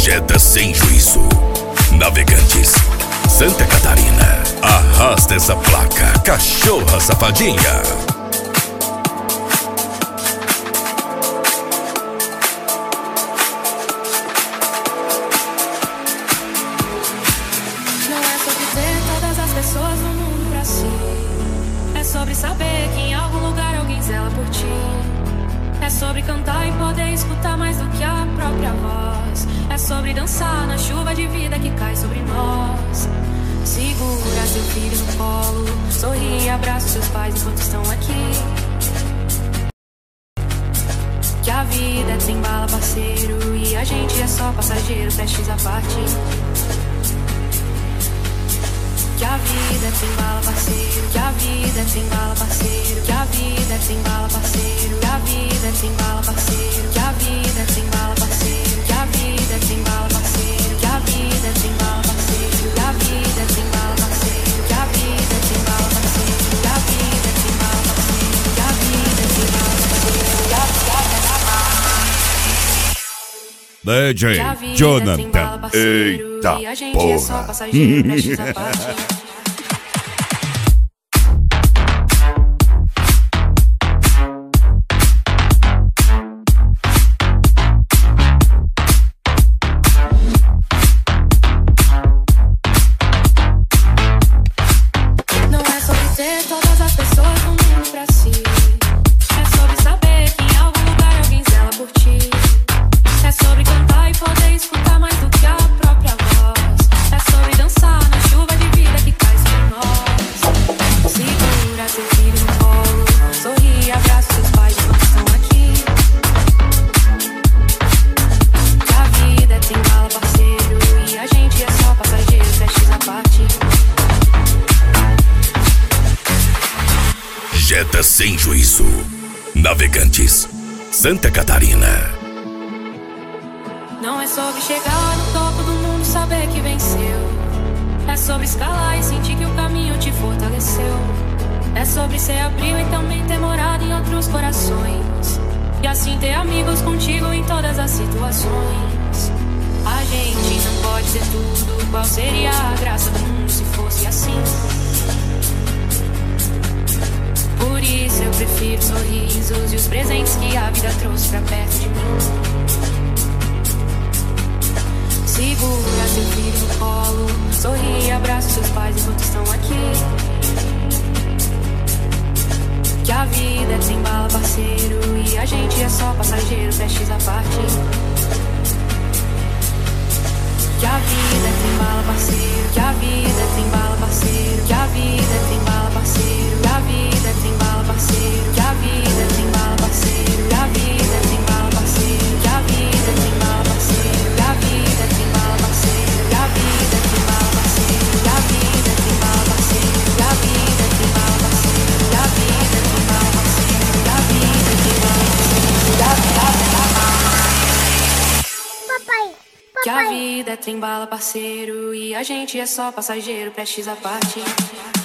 Jetta sem juízo. Navegantes, Santa Catarina. Arrasta essa placa, cachorra safadinha. Pessoas no mundo pra si. É sobre saber que em algum lugar alguém zela por ti. É sobre cantar e poder escutar mais do que a própria voz. É sobre dançar na chuva de vida que cai sobre nós. Segura seu filho no colo, sorri e abraça seus pais enquanto estão aqui. Que a vida é trem-bala, parceiro, e a gente é só passageiro, prestes a partir. Que a vida é trem-bala, parceiro, que a vida é trem-bala, parceiro, que a vida é trem-bala, parceiro, que a vida é trem-bala, parceiro, que a vida é trem-bala, parceiro, que a vida é trem-bala, parceiro, que a vida é trem-bala, parceiro, que a vida é trem-bala, parceiro, que a vida é trem-bala, parceiro, que a vida é trem-bala, parceiro, que a vida é trem-bala, parceiro, DJ Jonathan. Eita e a gente é só passageiro, prestes a partir. Jetta sem juízo. Navegantes, Santa Catarina. Não é sobre chegar no topo do mundo, saber que venceu. É sobre escalar e sentir que o caminho te fortaleceu. É sobre ser abril e também ter morado em outros corações. E assim ter amigos contigo em todas as situações. A gente não pode ser tudo. Qual seria a graça do mundo se fosse assim? Por isso eu prefiro sorrisos e os presentes que a vida trouxe pra perto de mim. Segura seu filho no colo, sorri e abraça seus pais enquanto estão aqui. Que a vida é trem-bala, parceiro, e a gente é só passageiro, prestes a partir. Que a vida é trem-bala, parceiro, que a vida é trem-bala, parceiro, que a vida é trem-bala, parceiro, que a vida é trem-bala, parceiro, que a vida é trem-bala, parceiro, que a vida é trem-bala, parceiro, que a vida é trem-bala, parceiro, que a vida é trem-bala, parceiro, que a vida é trem-bala, parceiro, que a vida é trem-bala, parceiro, que a vida é trem-bala, parceiro, que a vida é trem-bala, parceiro, que a vida é trem-bala, parceiro, que a vida Que a vida é trem-bala, parceiro, e a gente é só passageiro, prestes a partir.